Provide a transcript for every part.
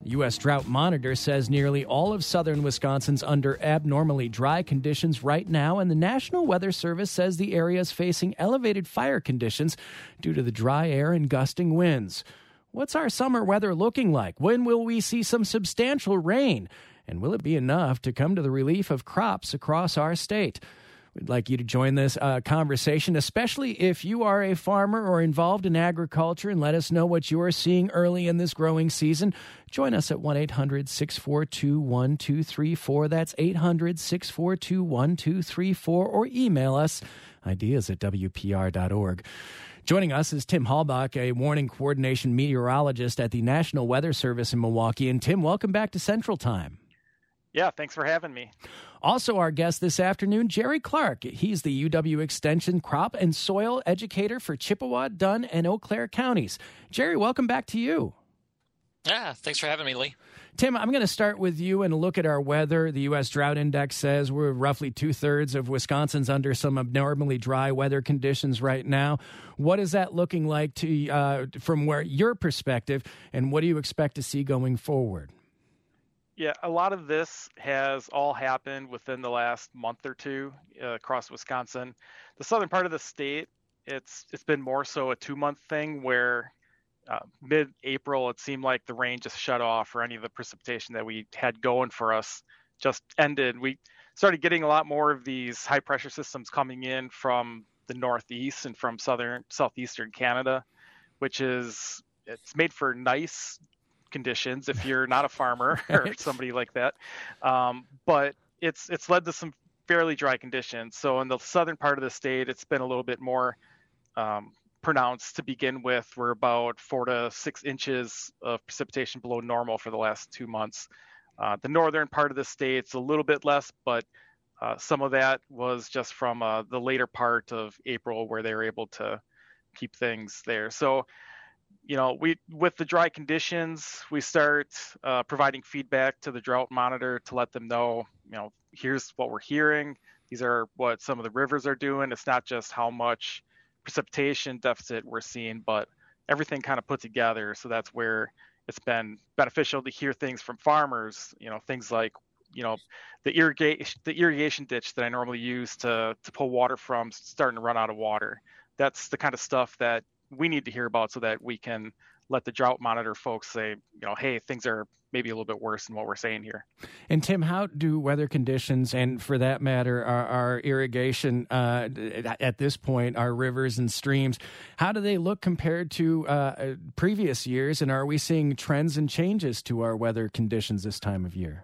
U.S. Drought Monitor says nearly all of southern Wisconsin's under abnormally dry conditions right now, and the National Weather Service says the area is facing elevated fire conditions due to the dry air and gusting winds. What's our summer weather looking like? When will we see some substantial rain? And will it be enough to come to the relief of crops across our state? We'd like you to join this conversation, especially if you are a farmer or involved in agriculture, and let us know what you are seeing early in this growing season. Join us at 1-800-642-1234. That's 800-642-1234, or email us, ideas@wpr.org. Joining us is Tim Halbach, a warning coordination meteorologist at the National Weather Service in Milwaukee. And Tim, welcome back to Central Time. Yeah, thanks for having me. Also our guest this afternoon, Jerry Clark. He's the UW Extension crop and soil educator for Chippewa, Dunn, and Eau Claire counties. Jerry, welcome back to you. Yeah, thanks for having me, Lee. Tim, I'm going to start with you and look at our weather. The U.S. Drought Index says we're roughly two-thirds of Wisconsin's under some abnormally dry weather conditions right now. What is that looking like to from where your perspective, and what do you expect to see going forward? Yeah, a lot of this has all happened within the last month or two across Wisconsin. The southern part of the state, it's been more so a 2-month thing where mid-April it seemed like the rain just shut off, or any of the precipitation that we had going for us just ended. We started getting a lot more of these high pressure systems coming in from the northeast and from southeastern Canada, which it's made for nice conditions if you're not a farmer or somebody like that, but it's led to some fairly dry conditions. So in the southern part of the state, it's been a little bit more pronounced to begin with. We're about 4 to 6 inches of precipitation below normal for the last 2 months. The northern part of the state, it's a little bit less, but some of that was just from the later part of April where they were able to keep things there. So with the dry conditions, we start providing feedback to the drought monitor to let them know, here's what we're hearing. These are what some of the rivers are doing. It's not just how much precipitation deficit we're seeing, but everything kind of put together. So that's where it's been beneficial to hear things from farmers, things like, the irrigation ditch that I normally use to pull water from starting to run out of water. That's the kind of stuff that we need to hear about so that we can let the drought monitor folks say, hey, things are maybe a little bit worse than what we're saying here. And Tim, how do weather conditions, and for that matter, our irrigation at this point, our rivers and streams, how do they look compared to previous years? And are we seeing trends and changes to our weather conditions this time of year?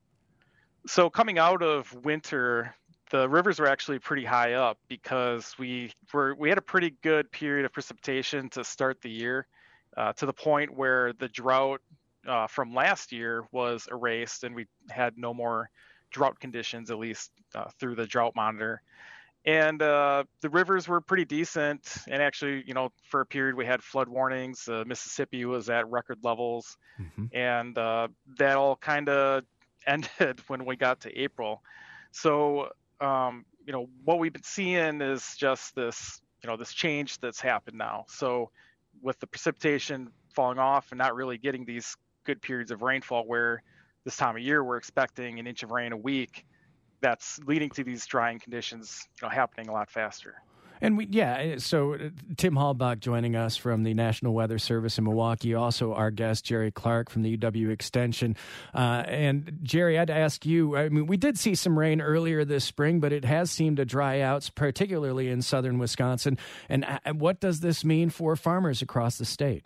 So coming out of winter, the rivers were actually pretty high up because we had a pretty good period of precipitation to start the year, to the point where the drought from last year was erased and we had no more drought conditions, at least through the drought monitor. And the rivers were pretty decent. And actually, for a period we had flood warnings. Mississippi was at record levels. Mm-hmm. And that all kind of ended when we got to April. So what we've been seeing is just this change that's happened now. So with the precipitation falling off and not really getting these good periods of rainfall, where this time of year we're expecting an inch of rain a week, that's leading to these drying conditions, happening a lot faster. And so Tim Halbach joining us from the National Weather Service in Milwaukee, also our guest, Jerry Clark from the UW Extension. And Jerry, I'd ask you, we did see some rain earlier this spring, but it has seemed to dry out, particularly in southern Wisconsin. And what does this mean for farmers across the state?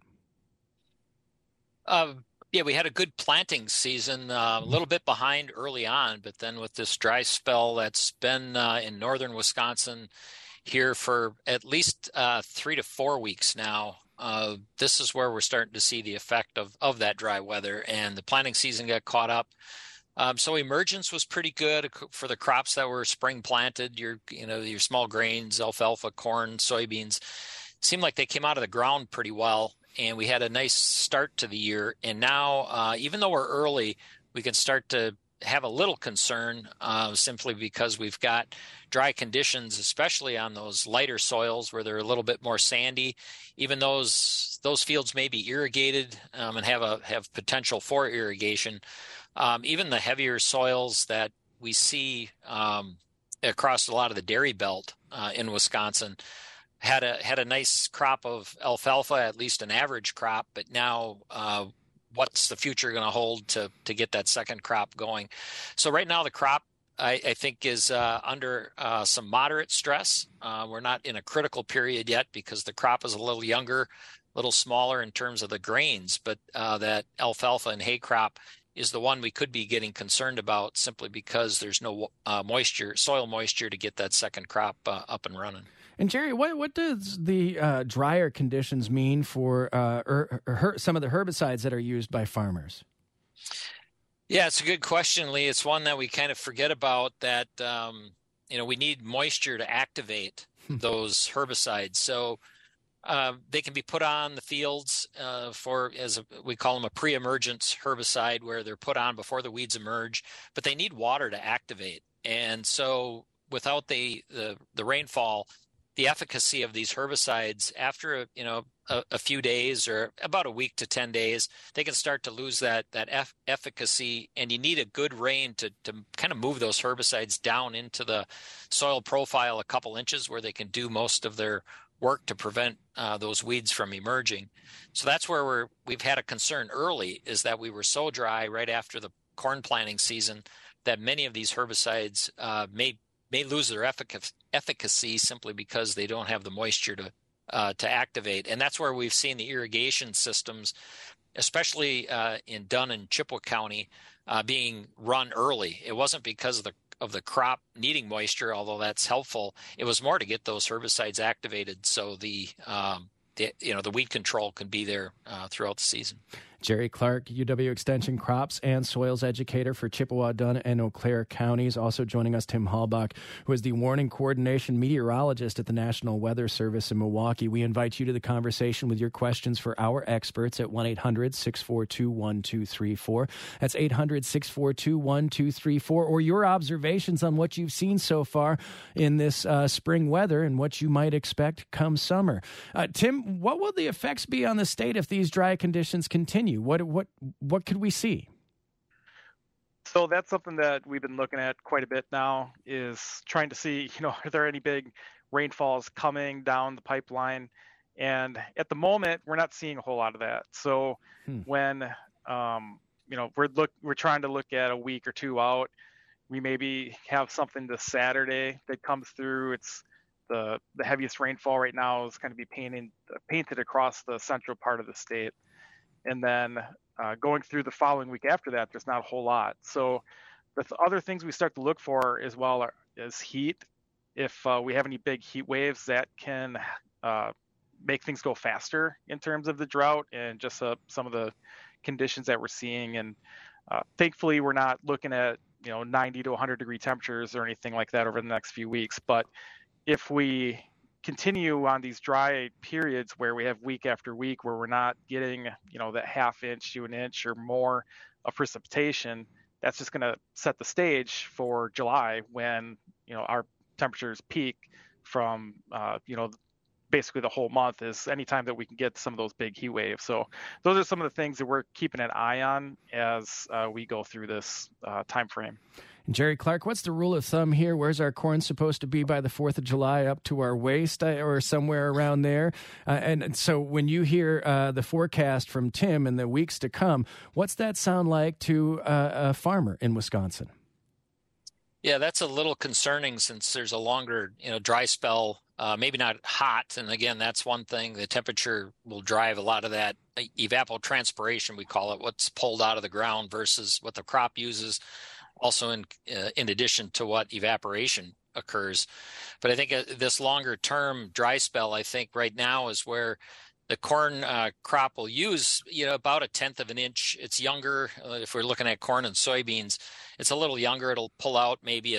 We had a good planting season, a little bit behind early on, but then with this dry spell that's been in northern Wisconsin here for at least 3 to 4 weeks now, this is where we're starting to see the effect of that dry weather, and the planting season got caught up. So emergence was pretty good for the crops that were spring planted. Your small grains, alfalfa, corn, soybeans, seemed like they came out of the ground pretty well, and we had a nice start to the year. And now, even though we're early, we can start to have a little concern simply because we've got dry conditions, especially on those lighter soils where they're a little bit more sandy. Even those fields may be irrigated and have potential for irrigation. Even the heavier soils that we see across a lot of the dairy belt in Wisconsin had a nice crop of alfalfa, at least an average crop, but now what's the future going to hold to get that second crop going? So right now the crop, I think, is under some moderate stress. We're not in a critical period yet because the crop is a little younger, a little smaller in terms of the grains, but that alfalfa and hay crop is the one we could be getting concerned about simply because there's no soil moisture to get that second crop up and running. And Jerry, what does the drier conditions mean for some of the herbicides that are used by farmers? Yeah, it's a good question, Lee. It's one that we kind of forget about, that we need moisture to activate those herbicides. So they can be put on the fields we call them a pre-emergence herbicide, where they're put on before the weeds emerge, but they need water to activate. And so without the rainfall, the efficacy of these herbicides after a few days or about a week to 10 days, they can start to lose that efficacy, and you need a good rain to kind of move those herbicides down into the soil profile a couple inches where they can do most of their work to prevent those weeds from emerging. So that's where we've had a concern early, is that we were so dry right after the corn planting season that many of these herbicides may lose their efficacy simply because they don't have the moisture to activate. And that's where we've seen the irrigation systems, especially in Dunn and Chippewa County, being run early. It wasn't because of the crop needing moisture, although that's helpful. It was more to get those herbicides activated so the weed control can be there throughout the season. Jerry Clark, UW Extension crops and soils educator for Chippewa, Dunn, and Eau Claire counties. Also joining us, Tim Halbach, who is the warning coordination meteorologist at the National Weather Service in Milwaukee. We invite you to the conversation with your questions for our experts at 1-800-642-1234. That's 800-642-1234, or your observations on what you've seen so far in this spring weather and what you might expect come summer. Tim, what will the effects be on the state if these dry conditions continue? What could we see? So that's something that we've been looking at quite a bit now, is trying to see, are there any big rainfalls coming down the pipeline? And at the moment, we're not seeing a whole lot of that. So when, we're trying to look at a week or two out, we maybe have something this Saturday that comes through. It's the heaviest rainfall right now is going to be painted across the central part of the state. And then going through the following week after that, there's not a whole lot. So the other things we start to look for as well is heat. If we have any big heat waves, that can make things go faster in terms of the drought and just some of the conditions that we're seeing. And thankfully, we're not looking at 90 to 100 degree temperatures or anything like that over the next few weeks. But if we continue on these dry periods where we have week after week where we're not getting, that half inch to an inch or more of precipitation, that's just going to set the stage for July when, our temperatures peak from, basically the whole month is anytime that we can get some of those big heat waves. So those are some of the things that we're keeping an eye on as we go through this time frame. Jerry Clark, what's the rule of thumb here? Where's our corn supposed to be by the 4th of July? Up to our waist or somewhere around there? And so when you hear the forecast from Tim in the weeks to come, what's that sound like to a farmer in Wisconsin? Yeah, that's a little concerning since there's a longer, dry spell, maybe not hot. And again, that's one thing. The temperature will drive a lot of that evapotranspiration, we call it, what's pulled out of the ground versus what the crop uses. Also in addition to what evaporation occurs. But I think this longer term dry spell, I think right now is where the corn crop will use, about 1/10 of an inch. It's younger. If we're looking at corn and soybeans, it's a little younger. It'll pull out maybe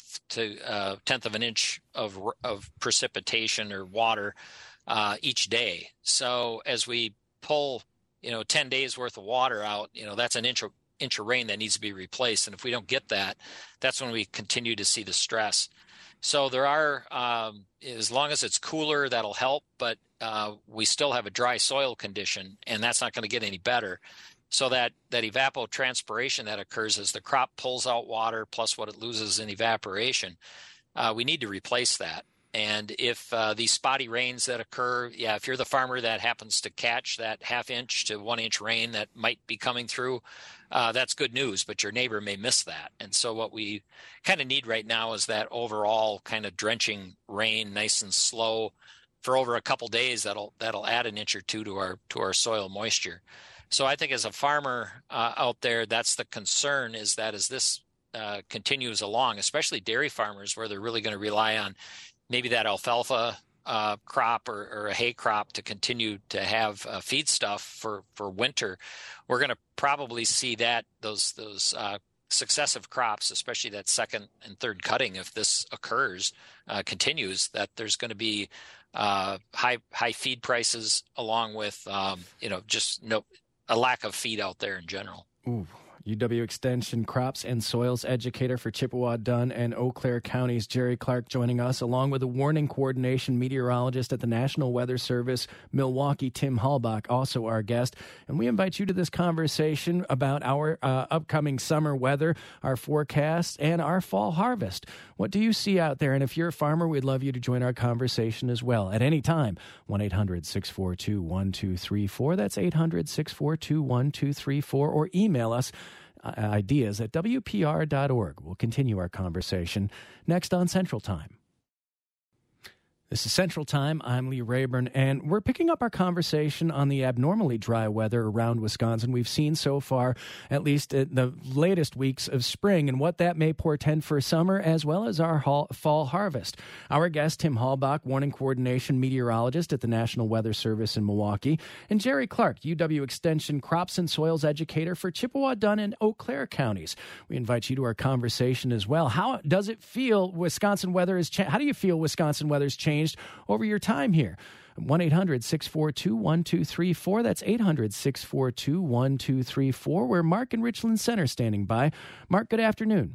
1/10 of an inch of precipitation or water each day. So as we pull, 10 days worth of water out, that's an inch inch of rain that needs to be replaced. And if we don't get that, that's when we continue to see the stress. So there are, as long as it's cooler, that'll help, but we still have a dry soil condition, and that's not going to get any better. So that evapotranspiration that occurs as the crop pulls out water plus what it loses in evaporation, we need to replace that. And if these spotty rains that occur, if you're the farmer that happens to catch that 1/2 inch to 1 inch rain that might be coming through, that's good news, but your neighbor may miss that. And so what we kind of need right now is that overall kind of drenching rain, nice and slow for over a couple days. That'll add 1 inch or 2 to our soil moisture. So I think as a farmer out there, that's the concern, is that as this continues along, especially dairy farmers where they're really going to rely on maybe that alfalfa crop or a hay crop to continue to have feed stuff for winter, we're going to probably see that those successive crops, especially that second and third cutting, if this occurs, continues, that there's going to be high feed prices along with a lack of feed out there in general. Ooh. UW Extension crops and soils educator for Chippewa, Dunn, and Eau Claire counties, Jerry Clark, joining us, along with a warning coordination meteorologist at the National Weather Service, Milwaukee, Tim Halbach, also our guest. And we invite you to this conversation about our upcoming summer weather, our forecasts, and our fall harvest. What do you see out there? And if you're a farmer, we'd love you to join our conversation as well at any time. 1-800-642-1234. That's 800-642-1234. Or email us ideas at WPR.org. We'll continue our conversation next on Central Time. This is Central Time. I'm Lee Rayburn, and we're picking up our conversation on the abnormally dry weather around Wisconsin we've seen so far, at least in the latest weeks of spring, and what that may portend for summer as well as our fall harvest. Our guest, Tim Halbach, warning coordination meteorologist at the National Weather Service in Milwaukee, and Jerry Clark, UW Extension crops and soils educator for Chippewa, Dunn, and Eau Claire counties. We invite you to our conversation as well. How does it feel Wisconsin weather is how do you feel Wisconsin weather's changed over your time here? 1-800-642-1234. That's 800-642-1234. We're Mark and Richland Center standing by. Mark, good afternoon.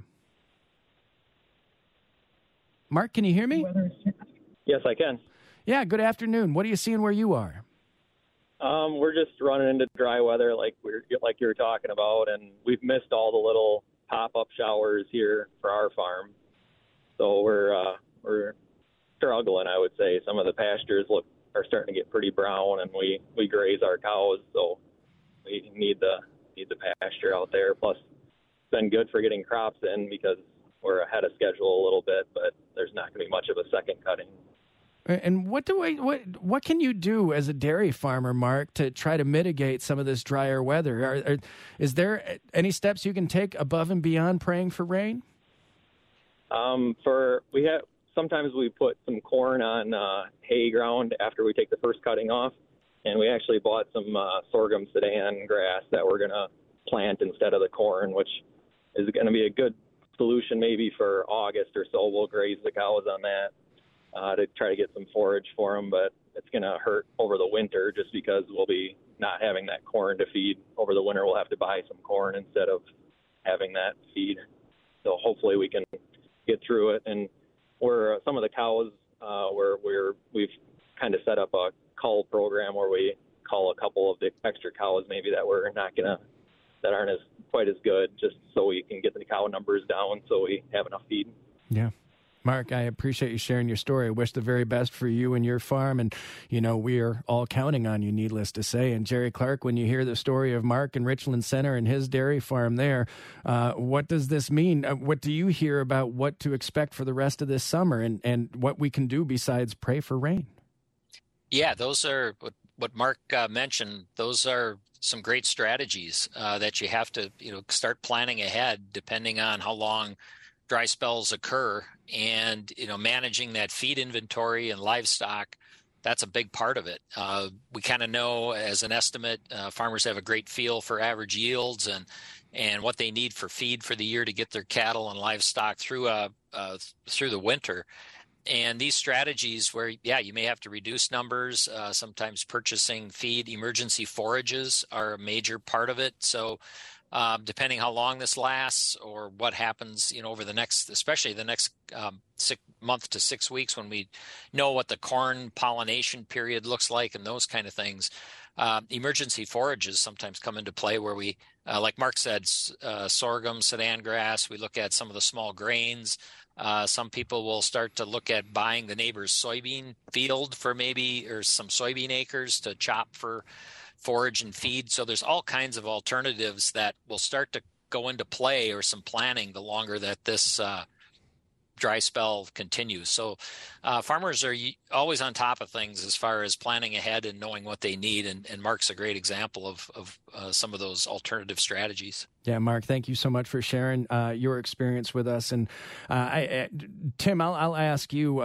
Mark, can you hear me? Yes, I can. Yeah, good afternoon. What are you seeing where you are? We're just running into dry weather like you were talking about, and we've missed all the little pop-up showers here for our farm. So we're struggling, I would say. Some of the pastures are starting to get pretty brown, and we graze our cows, so we need the pasture out there. Plus, it's been good for getting crops in because we're ahead of schedule a little bit, but there's not going to be much of a second cutting. And what can you do as a dairy farmer, Mark, to try to mitigate some of this drier weather? Is there any steps you can take above and beyond praying for rain? Sometimes we put some corn on hay ground after we take the first cutting off, and we actually bought some sorghum Sudan grass that we're going to plant instead of the corn, which is going to be a good solution maybe for August or so. We'll graze the cows on that to try to get some forage for them, but it's going to hurt over the winter just because we'll be not having that corn to feed. Over the winter, we'll have to buy some corn instead of having that feed. So hopefully we can get through it. And where some of the cows, we've kind of set up a cull program where we cull a couple of the extra cows maybe that aren't quite as good, just so we can get the cow numbers down so we have enough feed. Yeah. Mark, I appreciate you sharing your story. I wish the very best for you and your farm. And, we are all counting on you, needless to say. And Jerry Clark, when you hear the story of Mark in Richland Center and his dairy farm there, what does this mean? What do you hear about what to expect for the rest of this summer and what we can do besides pray for rain? Yeah, those are what Mark mentioned. Those are some great strategies that you have to, start planning ahead depending on how long dry spells occur, and managing that feed inventory and livestock, that's a big part of it. We kind of know as an estimate, farmers have a great feel for average yields and what they need for feed for the year to get their cattle and livestock through the winter. And these strategies where, you may have to reduce numbers, sometimes purchasing feed, emergency forages are a major part of it. So depending how long this lasts or what happens, over the next, especially the next 6 month to 6 weeks, when we know what the corn pollination period looks like and those kind of things. Emergency forages sometimes come into play where we, like Mark said, sorghum, Sudan grass. We look at some of the small grains. Some people will start to look at buying the neighbor's soybean field or some soybean acres to chop for forage and feed. So there's all kinds of alternatives that will start to go into play, or some planning, the longer that this dry spell continues. So farmers are always on top of things as far as planning ahead and knowing what they need. And Mark's a great example of some of those alternative strategies. Yeah, Mark, thank you so much for sharing your experience with us. And Tim, I'll ask you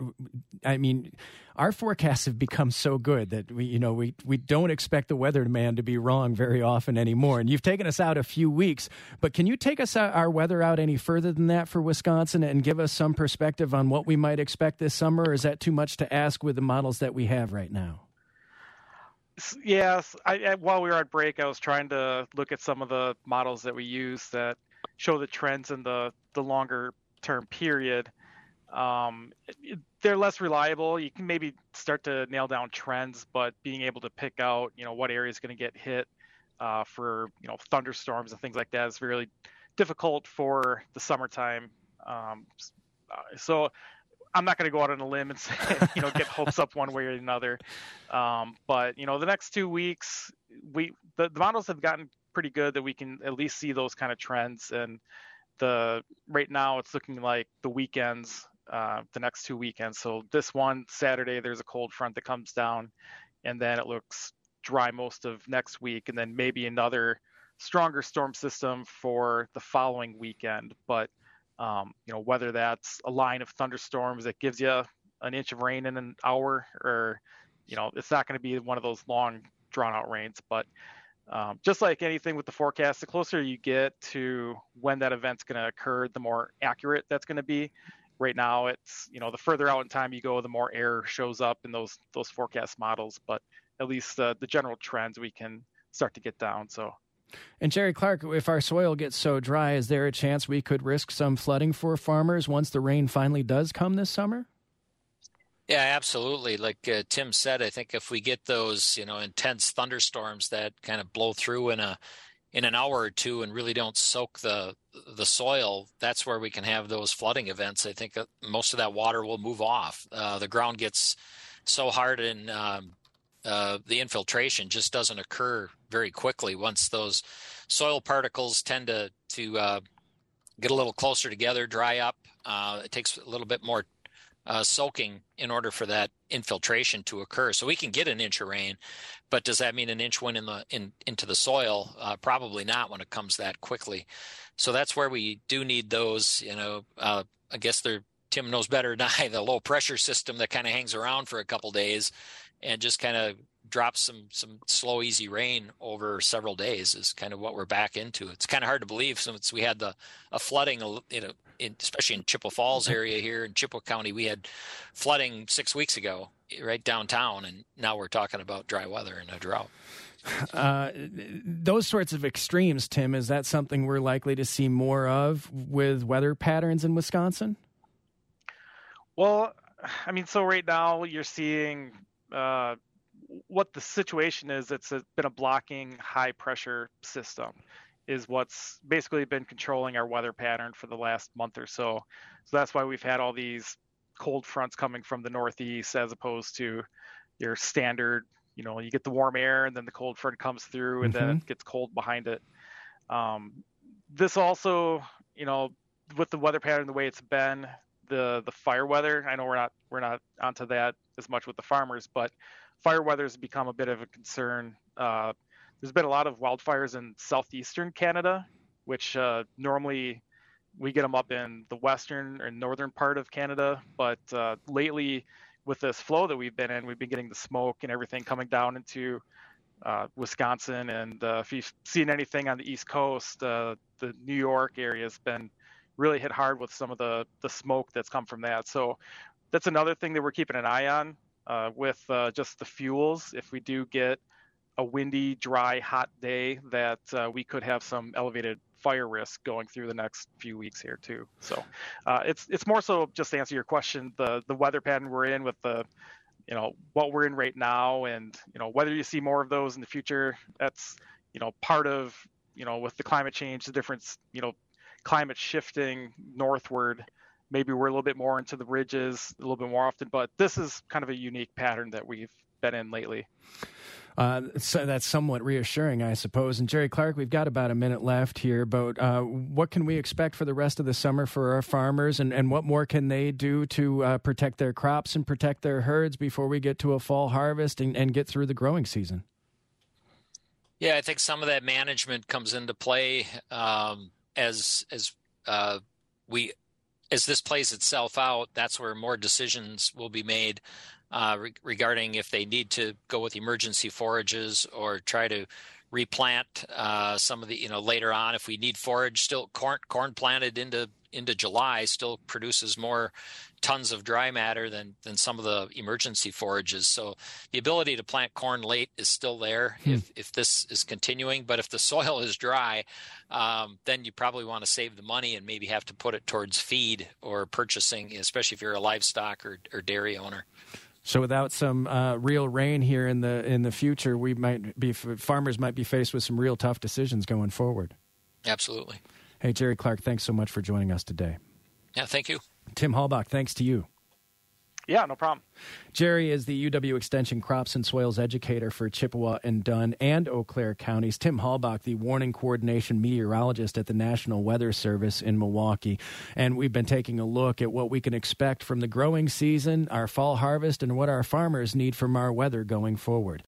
our forecasts have become so good that we don't expect the weatherman to be wrong very often anymore. And you've taken us out a few weeks, but can you take our weather out any further than that for Wisconsin and give us some perspective on what we might expect this summer? Or is that too much to ask with the models that we have right now? Yes. While we were at break, I was trying to look at some of the models that we use that show the trends in the longer term period. They're less reliable. You can maybe start to nail down trends, but being able to pick out, what area is going to get hit for, thunderstorms and things like that is really difficult for the summertime. So I'm not going to go out on a limb and say, get hopes up one way or another. But, the next 2 weeks, the models have gotten pretty good that we can at least see those kind of trends. And right now it's looking like the weekends, the next 2 weekends. So this one Saturday, there's a cold front that comes down, and then it looks dry most of next week, and then maybe another stronger storm system for the following weekend. But whether that's a line of thunderstorms that gives you an inch of rain in an hour, or, it's not going to be one of those long drawn out rains. But just like anything with the forecast, the closer you get to when that event's going to occur, the more accurate that's going to be. Right now, it's, the further out in time you go, the more error shows up in those forecast models. But at least the general trends we can start to get down. So. And Jerry Clark, if our soil gets so dry, is there a chance we could risk some flooding for farmers once the rain finally does come this summer? Yeah, absolutely. Like Tim said, I think if we get those, intense thunderstorms that kind of blow through in an hour or two and really don't soak the soil, that's where we can have those flooding events. I think most of that water will move off. The ground gets so hard, and the infiltration just doesn't occur very quickly. Once those soil particles tend to get a little closer together, dry up, it takes a little bit more soaking in order for that infiltration to occur. So we can get an inch of rain, but does that mean an inch went into the soil? Probably not when it comes that quickly. So that's where we do need those, I guess Tim knows better than I, the low pressure system that kind of hangs around for a couple days and just kind of drops some slow, easy rain over several days is kind of what we're back into. It's kind of hard to believe since we had a flooding, especially in Chippewa Falls area here in Chippewa County, we had flooding 6 weeks ago right downtown, and now we're talking about dry weather and a drought. Those sorts of extremes, Tim, is that something we're likely to see more of with weather patterns in Wisconsin? Well, so right now you're seeing what the situation is. It's been a blocking high pressure system is what's basically been controlling our weather pattern for the last month or so. So that's why we've had all these cold fronts coming from the northeast as opposed to your standard, you get the warm air and then the cold front comes through and then it gets cold behind it. This also, with the weather pattern the way it's been, the fire weather, I know we're not onto that as much with the farmers, but fire weather has become a bit of a concern. There's been a lot of wildfires in southeastern Canada, which normally we get them up in the western or northern part of Canada. But lately, with this flow that we've been in, we've been getting the smoke and everything coming down into Wisconsin. And if you've seen anything on the East Coast, the New York area has been really hit hard with some of the smoke that's come from that. So that's another thing that we're keeping an eye on with just the fuels. If we do get a windy, dry, hot day that we could have some elevated fire risk going through the next few weeks here too. So it's more so, just to answer your question, the weather pattern we're in with the, what we're in right now, and whether you see more of those in the future. That's part of with the climate change, the difference, climate shifting northward. Maybe we're a little bit more into the ridges a little bit more often, but this is kind of a unique pattern that we've been in lately. So that's somewhat reassuring, I suppose. And Jerry Clark, we've got about a minute left here, but what can we expect for the rest of the summer for our farmers, and what more can they do to protect their crops and protect their herds before we get to a fall harvest and get through the growing season? Yeah, I think some of that management comes into play as this plays itself out. That's where more decisions will be made regarding if they need to go with emergency forages or try to replant some of the, later on. If we need forage, still corn planted into July still produces more tons of dry matter than some of the emergency forages. So the ability to plant corn late is still there if this is continuing. But if the soil is dry, then you probably want to save the money and maybe have to put it towards feed or purchasing, especially if you're a livestock or dairy owner. So without some real rain here in the future, farmers might be faced with some real tough decisions going forward. Absolutely. Hey, Jerry Clark, thanks so much for joining us today. Yeah, thank you. Tim Halbach, thanks to you. Yeah, no problem. Jerry is the UW Extension Crops and Soils Educator for Chippewa and Dunn and Eau Claire counties. Tim Halbach, the Warning Coordination Meteorologist at the National Weather Service in Milwaukee. And we've been taking a look at what we can expect from the growing season, our fall harvest, and what our farmers need from our weather going forward.